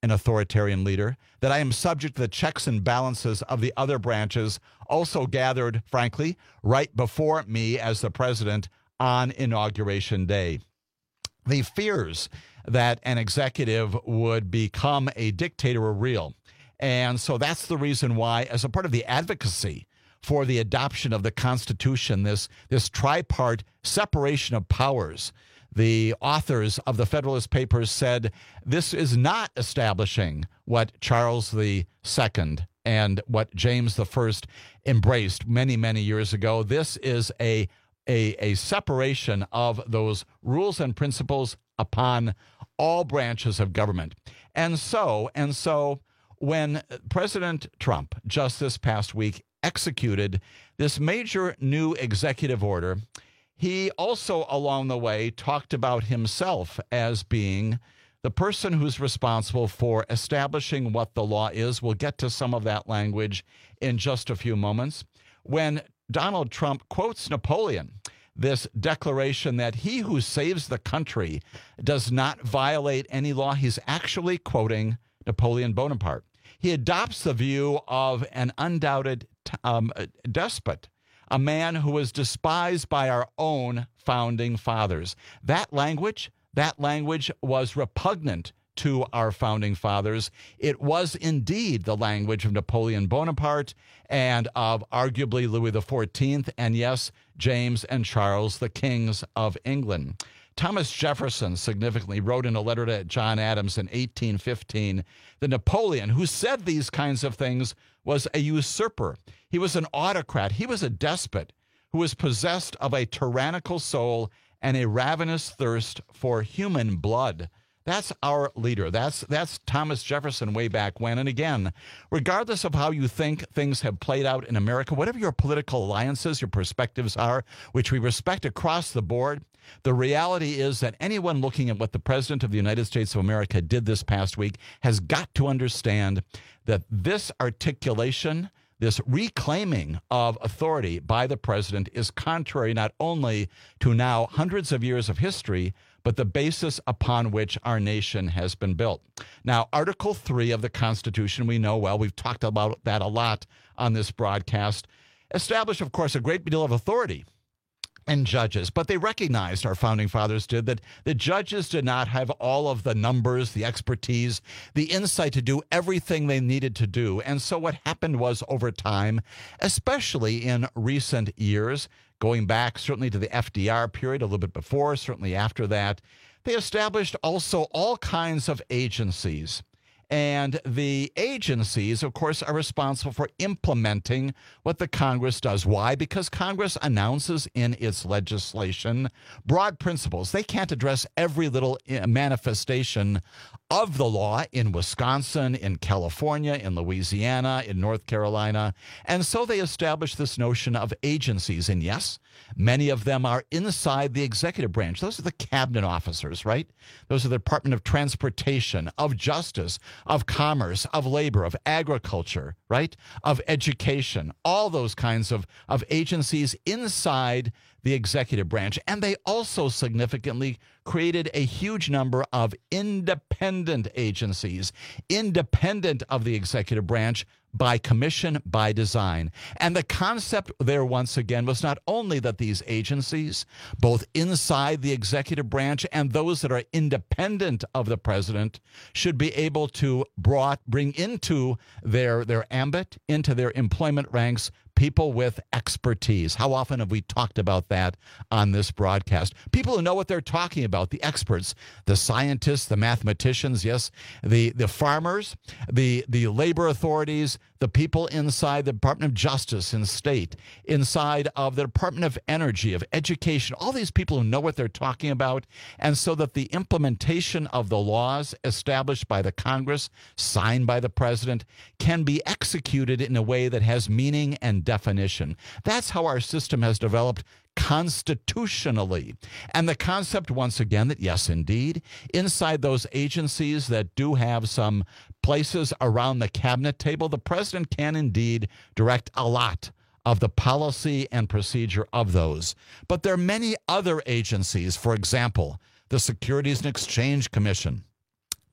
S10: an authoritarian leader, that I am subject to the checks and balances of the other branches, also gathered, frankly, right before me as the president on Inauguration Day. The fears that an executive would become a dictator are real. And so that's the reason why, as a part of the advocacy for the adoption of the Constitution, this, this tripart separation of powers, the authors of the Federalist Papers said this is not establishing what Charles the Second and what James the First embraced many, many years ago. This is a, a, a separation of those rules and principles upon all branches of government. And so, and so when President Trump just this past week executed this major new executive order, he also along the way talked about himself as being the person who's responsible for establishing what the law is. We'll get to some of that language in just a few moments. When Donald Trump quotes Napoleon, this declaration that he who saves the country does not violate any law, he's actually quoting Napoleon Bonaparte. He adopts the view of an undoubted um, despot, a man who was despised by our own founding fathers. That language, that language was repugnant to our founding fathers. It was indeed the language of Napoleon Bonaparte and of arguably Louis the fourteenth, and yes, James and Charles, the kings of England. Thomas Jefferson significantly wrote in a letter to John Adams in eighteen fifteen that Napoleon, who said these kinds of things, was a usurper. He was an autocrat. He was a despot who was possessed of a tyrannical soul and a ravenous thirst for human blood. That's our leader. That's that's Thomas Jefferson way back when. And again, regardless of how you think things have played out in America, whatever your political alliances, your perspectives are, which we respect across the board, the reality is that anyone looking at what the President of the United States of America did this past week has got to understand that this articulation, this reclaiming of authority by the president is contrary not only to now hundreds of years of history, but the basis upon which our nation has been built. Now, Article three of the Constitution, we know well, we've talked about that a lot on this broadcast, established, of course, a great deal of authority and judges, but they recognized, our founding fathers did, that the judges did not have all of the numbers, the expertise, the insight to do everything they needed to do. And so what happened was, over time, especially in recent years, going back certainly to the F D R period, a little bit before, certainly after that, they established also all kinds of agencies. And the agencies, of course, are responsible for implementing what the Congress does. Why? Because Congress announces in its legislation broad principles. They can't address every little manifestation of the law in Wisconsin, in California, in Louisiana, in North Carolina. And so they establish this notion of agencies. And yes, many of them are inside the executive branch. Those are the cabinet officers, right? Those are the Department of Transportation, of Justice, of Commerce, of Labor, of Agriculture, right? Of Education, all those kinds of, of agencies inside the executive branch. And they also significantly created a huge number of independent agencies, independent of the executive branch, by commission, by design. And the concept there, once again, was not only that these agencies, both inside the executive branch and those that are independent of the president, should be able to brought, bring into their, their ambit, into their employment ranks, people with expertise. How often have we talked about that on this broadcast? People who know what they're talking about, the experts, the scientists, the mathematicians, yes, the, the farmers, the, the labor authorities, the people inside the Department of Justice and State, inside of the Department of Energy, of Education, all these people who know what they're talking about, and so that the implementation of the laws established by the Congress, signed by the president, can be executed in a way that has meaning and definition. That's how our system has developed constitutionally. And the concept, once again, that yes, indeed, inside those agencies that do have some places around the cabinet table, the president can indeed direct a lot of the policy and procedure of those. But there are many other agencies, for example, the Securities and Exchange Commission,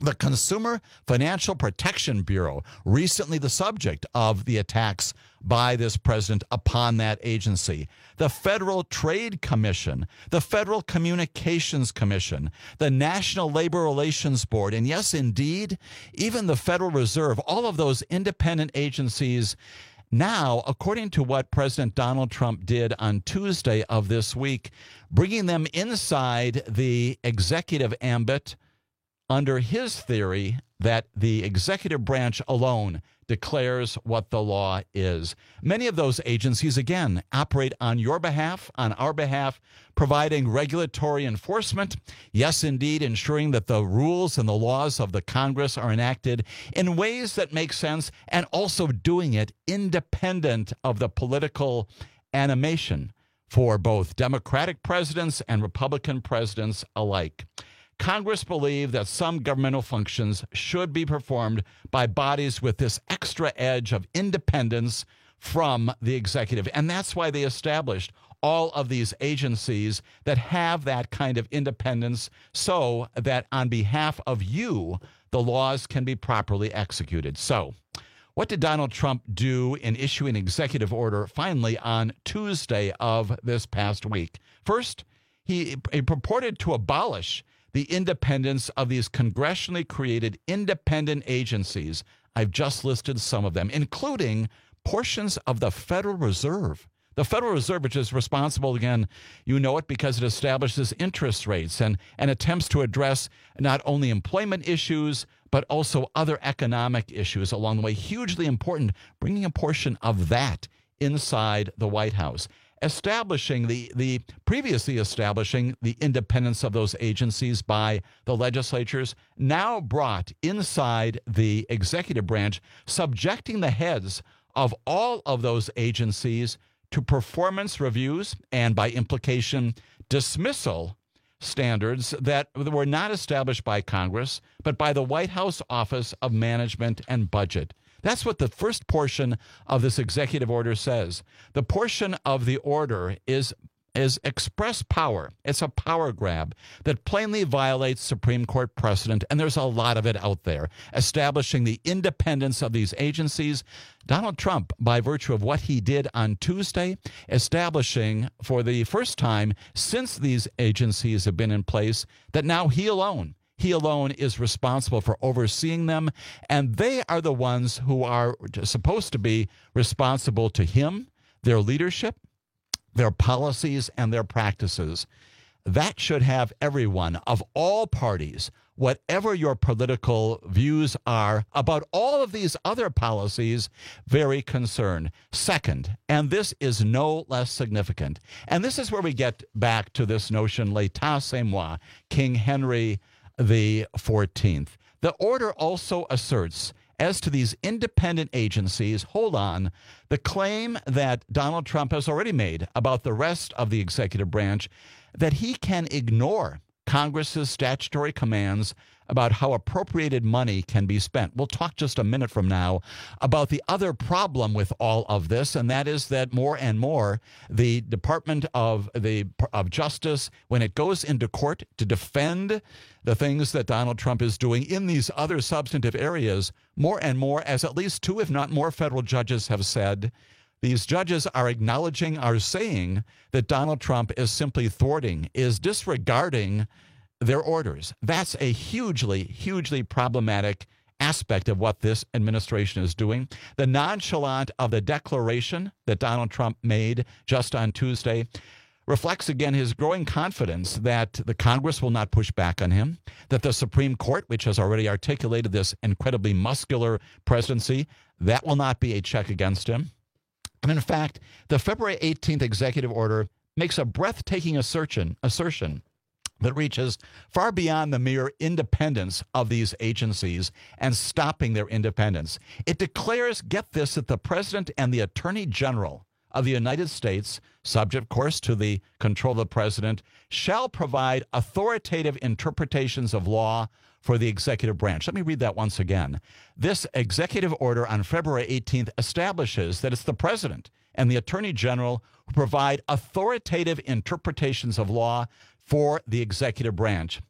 S10: The Consumer Financial Protection Bureau, recently the subject of the attacks by this president upon that agency. The Federal Trade Commission, the Federal Communications Commission, the National Labor Relations Board, and yes, indeed, even the Federal Reserve, all of those independent agencies. Now, according to what President Donald Trump did on Tuesday of this week, bringing them inside the executive ambit under his theory that the executive branch alone declares what the law is. Many of those agencies, again, operate on your behalf, on our behalf, providing regulatory enforcement. Yes, indeed, ensuring that the rules and the laws of the Congress are enacted in ways that make sense, and also doing it independent of the political animation for both Democratic presidents and Republican presidents alike. Congress believed that some governmental functions should be performed by bodies with this extra edge of independence from the executive. And that's why they established all of these agencies that have that kind of independence, so that on behalf of you, the laws can be properly executed. So what did Donald Trump do in issuing an executive order finally on Tuesday of this past week? First, he, he purported to abolish the independence of these congressionally created independent agencies. I've just listed some of them, including portions of the Federal Reserve. The Federal Reserve, which is responsible, again, you know it because it establishes interest rates and, and attempts to address not only employment issues, but also other economic issues along the way. Hugely important, bringing a portion of that inside the White House. Establishing the, the previously establishing the independence of those agencies by the legislatures, now brought inside the executive branch, subjecting the heads of all of those agencies to performance reviews and, by implication, dismissal standards that were not established by Congress, but by the White House Office of Management and Budget. That's what the first portion of this executive order says. The portion of the order is is express power. It's a power grab that plainly violates Supreme Court precedent, and there's a lot of it out there, establishing the independence of these agencies. Donald Trump, by virtue of what he did on Tuesday, establishing for the first time since these agencies have been in place that now he alone He alone is responsible for overseeing them, and they are the ones who are supposed to be responsible to him, their leadership, their policies, and their practices. That should have everyone of all parties, whatever your political views are about all of these other policies, very concerned. Second, and this is no less significant, and this is where we get back to this notion, l'état c'est moi, King Henry the fourteenth. The order also asserts, as to these independent agencies, hold on, the claim that Donald Trump has already made about the rest of the executive branch, that he can ignore Congress's statutory commands about how appropriated money can be spent. We'll talk just a minute from now about the other problem with all of this, and that is that more and more the Department of the of Justice, when it goes into court to defend the things that Donald Trump is doing in these other substantive areas, more and more, as at least two, if not more, federal judges have said, these judges are acknowledging, are saying that Donald Trump is simply thwarting, is disregarding their orders. That's a hugely, hugely problematic aspect of what this administration is doing. The nonchalant of the declaration that Donald Trump made just on Tuesday reflects again his growing confidence that the Congress will not push back on him, that the Supreme Court, which has already articulated this incredibly muscular presidency, that will not be a check against him. And in fact, the February eighteenth executive order makes a breathtaking assertion, assertion that reaches far beyond the mere independence of these agencies and stopping their independence. It declares, get this, that the president and the attorney general of the United States, subject, of course, to the control of the president, shall provide authoritative interpretations of law for the executive branch. Let me read that once again. This executive order on February eighteenth establishes that it's the president and the attorney general who provide authoritative interpretations of law for the executive branch.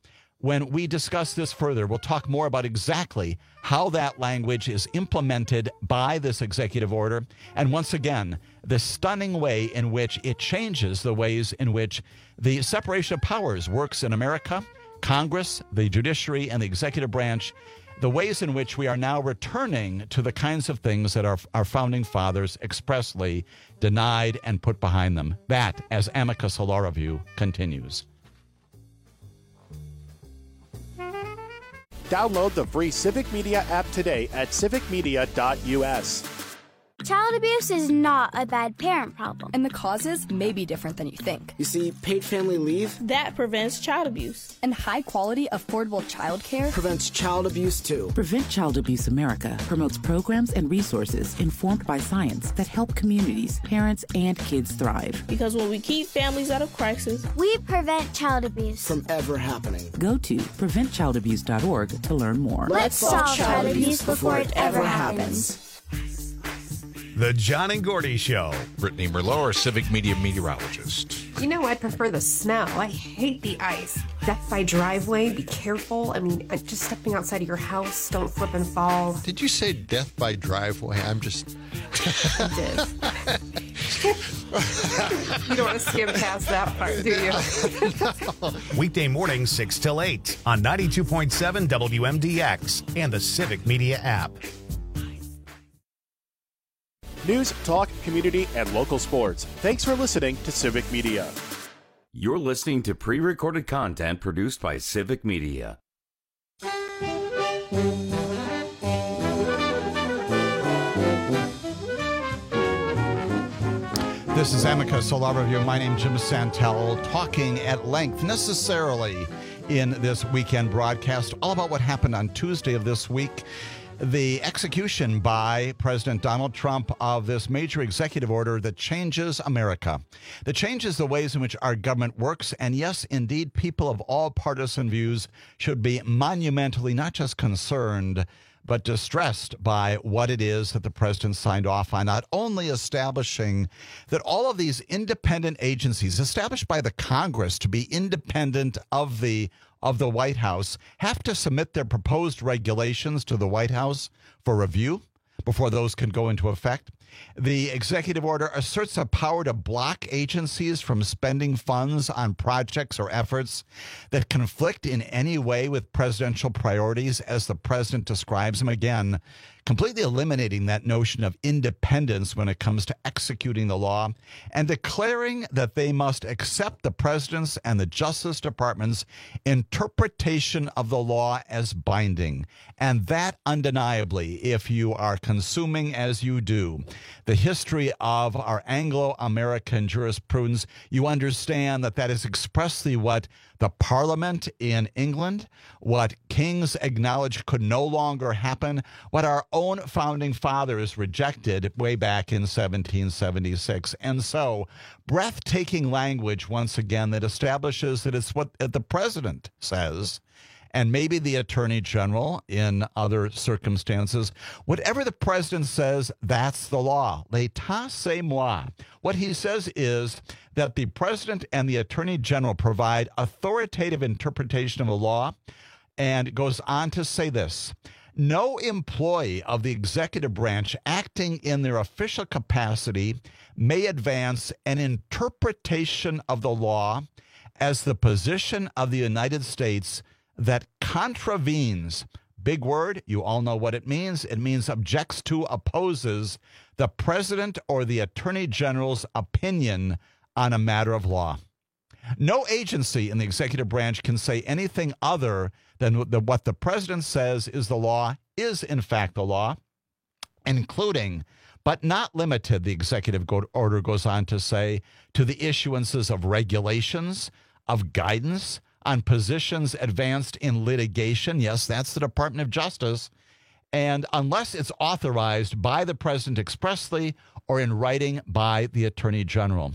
S10: when we discuss this further, we'll talk more about exactly how that language is implemented by this executive order. And once again, the stunning way in which it changes the ways in which the separation of powers works in America, Congress, the judiciary, and the executive branch, the ways in which we are now returning to the kinds of things that our, our founding fathers expressly denied and put behind them. That, as Amicus Law Review continues.
S1: Download the free Civic Media app today at civic media dot u s.
S2: Child abuse is not a bad parent problem.
S7: And the causes may be different than you think.
S8: You see, paid family leave,
S7: that prevents child abuse. And high-quality, affordable child care
S8: prevents child abuse, too.
S24: Prevent Child Abuse America promotes programs and resources informed by science that help communities, parents, and kids thrive.
S7: Because when we keep families out of crisis,
S2: we prevent child abuse
S8: from ever happening.
S24: Go to prevent child abuse dot org to learn more.
S2: Let's solve child abuse before it ever happens.
S3: The John and Gordy Show.
S25: Brittany Merlot, our Civic Media meteorologist.
S26: You know, I prefer the snow. I hate the ice. Death by driveway, be careful. I mean, just stepping outside of your house, don't slip and fall.
S18: Did you say death by driveway? I'm just...
S26: I did. You don't want to skim past that part, do
S3: you? Weekday morning, six till eight on ninety-two point seven W M D X and the Civic Media app.
S1: News, talk, community, and local sports. Thanks for listening to Civic Media.
S9: You're listening to pre-recorded content produced by Civic Media.
S10: This is Amicus Law Review. My name is Jim Santel, talking at length, necessarily, in this weekend broadcast, all about what happened on Tuesday of this week. The execution by President Donald Trump of this major executive order that changes America, that changes the ways in which our government works. And yes, indeed, people of all partisan views should be monumentally not just concerned, but distressed by what it is that the president signed off on, not only establishing that all of these independent agencies established by the Congress to be independent of the of the White House have to submit their proposed regulations to the White House for review before those can go into effect. The executive order asserts a power to block agencies from spending funds on projects or efforts that conflict in any way with presidential priorities, as the president describes them. Again, completely eliminating that notion of independence when it comes to executing the law, and declaring that they must accept the president's and the Justice Department's interpretation of the law as binding. And that, undeniably, if you are consuming, as you do, the history of our Anglo-American jurisprudence, you understand that that is expressly what the Parliament in England, what kings acknowledged could no longer happen, what our own founding fathers rejected way back in seventeen seventy-six. And so, breathtaking language, once again, that establishes that it's what the president says, and maybe the attorney general in other circumstances. Whatever the president says, that's the law. L'état, c'est moi. What he says is that the president and the attorney general provide authoritative interpretation of the law, and goes on to say this: no employee of the executive branch acting in their official capacity may advance an interpretation of the law as the position of the United States that contravenes, big word, you all know what it means. It means objects to, opposes the president or the attorney general's opinion on a matter of law. No agency in the executive branch can say anything other than what the president says is the law, is in fact the law, including, but not limited, the executive order goes on to say, to the issuances of regulations, of guidance, on positions advanced in litigation. Yes, that's the Department of Justice. And unless it's authorized by the president expressly or in writing by the attorney general.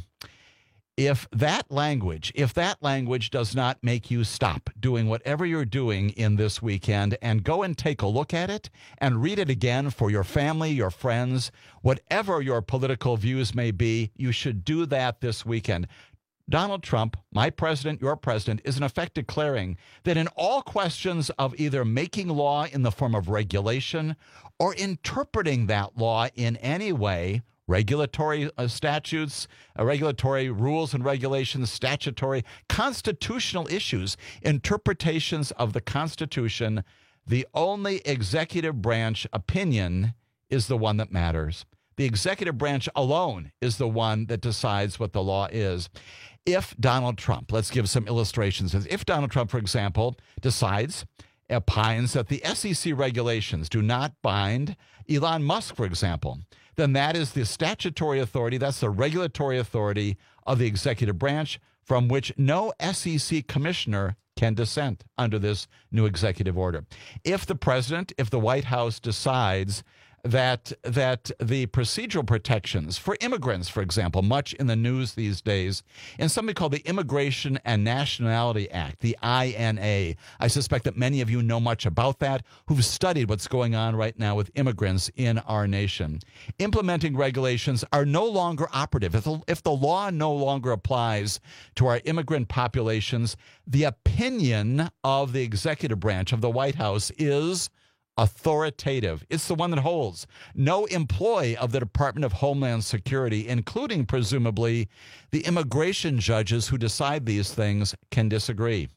S10: If that language, if that language does not make you stop doing whatever you're doing in this weekend and go and take a look at it and read it again for your family, your friends, whatever your political views may be, you should do that this weekend. Donald Trump, my president, your president, is in effect declaring that in all questions of either making law in the form of regulation or interpreting that law in any way, regulatory uh, statutes, uh, regulatory rules and regulations, statutory, constitutional issues, interpretations of the Constitution, the only executive branch opinion is the one that matters. The executive branch alone is the one that decides what the law is. If Donald Trump, let's give some illustrations. If Donald Trump, for example, decides, opines that the S E C regulations do not bind Elon Musk, for example, then that is the statutory authority, that's the regulatory authority of the executive branch from which no S E C commissioner can dissent under this new executive order. If the president, if the White House decides that that the procedural protections for immigrants, for example, much in the news these days, in something called the Immigration and Nationality Act, the I N A. I suspect that many of you know much about that, who've studied what's going on right now with immigrants in our nation. Implementing regulations are no longer operative. If the, if the law no longer applies to our immigrant populations, the opinion of the executive branch of the White House is authoritative. It's the one that holds. No employee of the Department of Homeland Security, including presumably the immigration judges who decide these things, can disagree.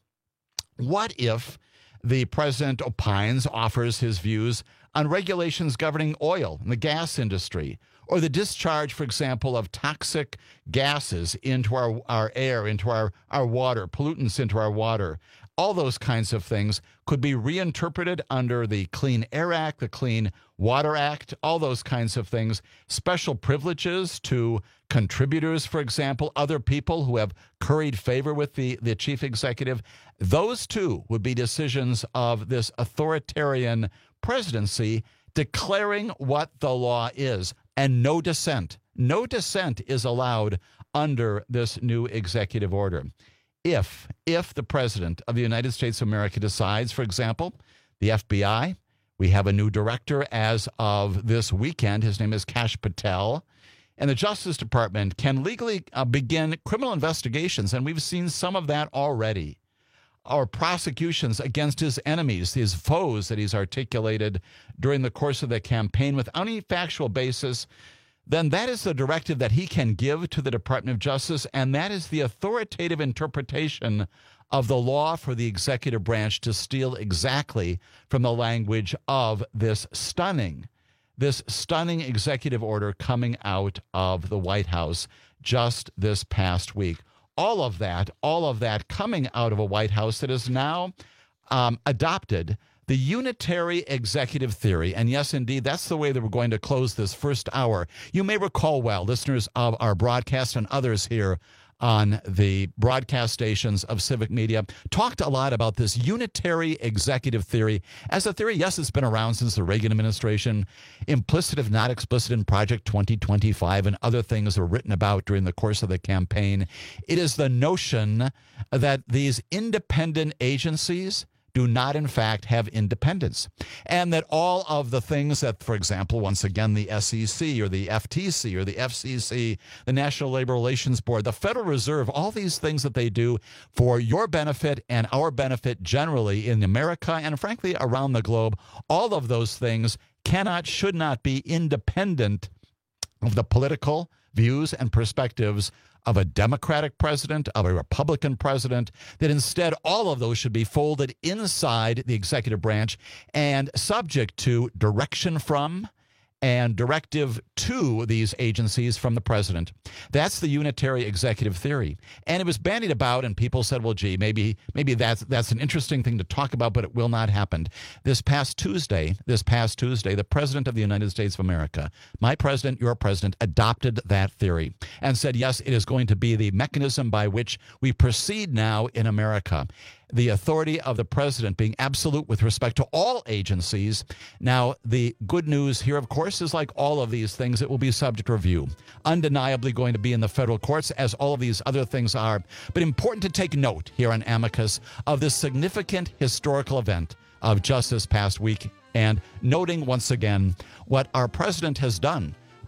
S10: What if the president opines, offers his views on regulations governing oil and the gas industry, or the discharge, for example, of toxic gases into our, our air, into our, our water, pollutants into our water? All those kinds of things could be reinterpreted under the Clean Air Act, the Clean Water Act, all those kinds of things. Special privileges to contributors, for example, other people who have curried favor with the, the chief executive. Those too would be decisions of this authoritarian presidency declaring what the law is, and no dissent. No dissent is allowed under this new executive order. If, if the president of the United States of America decides, for example, the F B I, we have a new director as of this weekend. His name is Kash Patel. And the Justice Department can legally uh, begin criminal investigations, and we've seen some of that already. Or prosecutions against his enemies, his foes that he's articulated during the course of the campaign without any factual basis, then that is the directive that he can give to the Department of Justice, and that is the authoritative interpretation of the law for the executive branch to steal exactly from the language of this stunning, this stunning executive order coming out of the White House just this past week. All of that, all of that coming out of a White House that has now um, adopted the unitary executive theory. And yes, indeed, that's the way that we're going to close this first hour. You may recall well, listeners of our broadcast and others here on the broadcast stations of Civic Media, talked a lot about this unitary executive theory as a theory. Yes, it's been around since the Reagan administration, implicit if not explicit in Project twenty twenty-five and other things were written about during the course of the campaign. It is the notion that these independent agencies do not, in fact, have independence. And that all of the things that, for example, once again, the S E C or the F T C or the F C C, the National Labor Relations Board, the Federal Reserve, all these things that they do for your benefit and our benefit generally in America and, frankly, around the globe, all of those things cannot, should not be independent of the political views and perspectives of a Democratic president, of a Republican president, that instead all of those should be folded inside the executive branch and subject to direction from and directive to these agencies from the president. That's the unitary executive theory. And it was bandied about, and people said, well, gee, maybe maybe that's that's an interesting thing to talk about, but it will not happen. This past Tuesday, this past Tuesday, the President of the United States of America, my president, your president, adopted that theory and said, yes, it is going to be the mechanism by which we proceed now in America. The authority of the president being absolute with respect to all agencies. Now, the good news here, of course, is like all of these things, it will be subject to review. Undeniably going to be in the federal courts, as all of these other things are. But important to take note here on Amicus of this significant historical event of just this past week, and noting once again what our president has done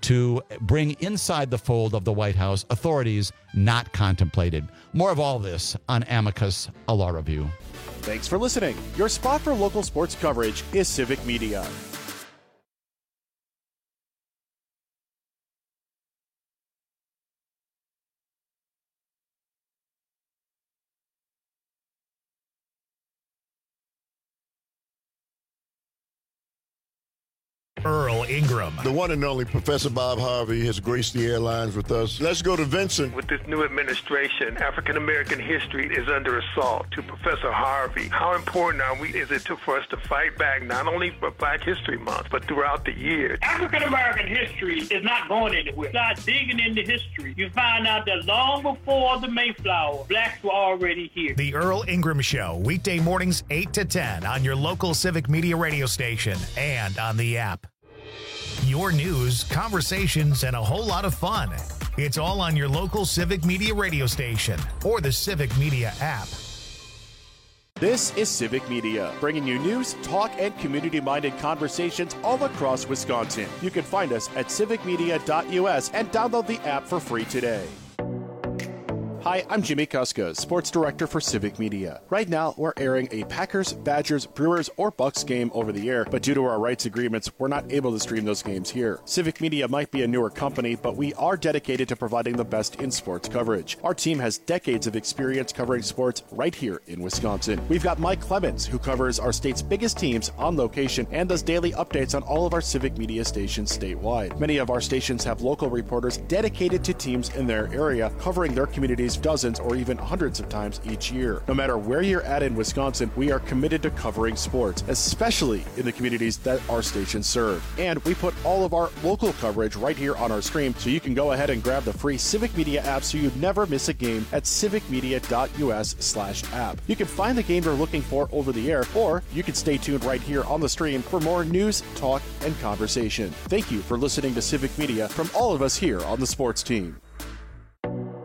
S4: to bring inside the fold of the White House authorities not contemplated. More of all this on Amicus, a law review.
S1: Thanks for listening. Your spot for local sports coverage is Civic Media.
S3: Earl Ingram.
S5: The one and only Professor Bob Harvey has graced the airlines with us. Let's go to Vincent.
S6: With this new administration, African-American history is under assault. To Professor Harvey, how important are we, is it to, for us to fight back, not only for Black History Month, but throughout the year?
S11: African-American history is not going anywhere. Start digging into history. You find out that long before the Mayflower, blacks were already here.
S3: The Earl Ingram Show, weekday mornings eight to ten on your local Civic Media radio station and on the app. Your news, conversations, and a whole lot of fun. It's all on your local Civic Media radio station or the Civic Media app.
S1: This is Civic Media, bringing you news, talk, and community-minded conversations all across Wisconsin. You can find us at civic media dot U S and download the app for free today. Hi, I'm Jimmy Kuska, Sports Director for Civic Media. Right now, we're airing a Packers, Badgers, Brewers, or Bucks game over the air, but due to our rights agreements, we're not able to stream those games here. Civic Media might be a newer company, but we are dedicated to providing the best in sports coverage. Our team has decades of experience covering sports right here in Wisconsin. We've got Mike Clemens, who covers our state's biggest teams on location and does daily updates on all of our Civic Media stations statewide. Many of our stations have local reporters dedicated to teams in their area, covering their communities dozens or even hundreds of times each year. No matter where you're at in Wisconsin, we are committed to covering sports, especially in the communities that our stations serve. And we put all of our local coverage right here on our stream, so you can go ahead and grab the free Civic Media app so you never miss a game at civic media dot U S slash app. You can find the game you're looking for over the air, or you can stay tuned right here on the stream for more news, talk, and conversation. Thank you for listening to Civic Media from all of us here on the sports team.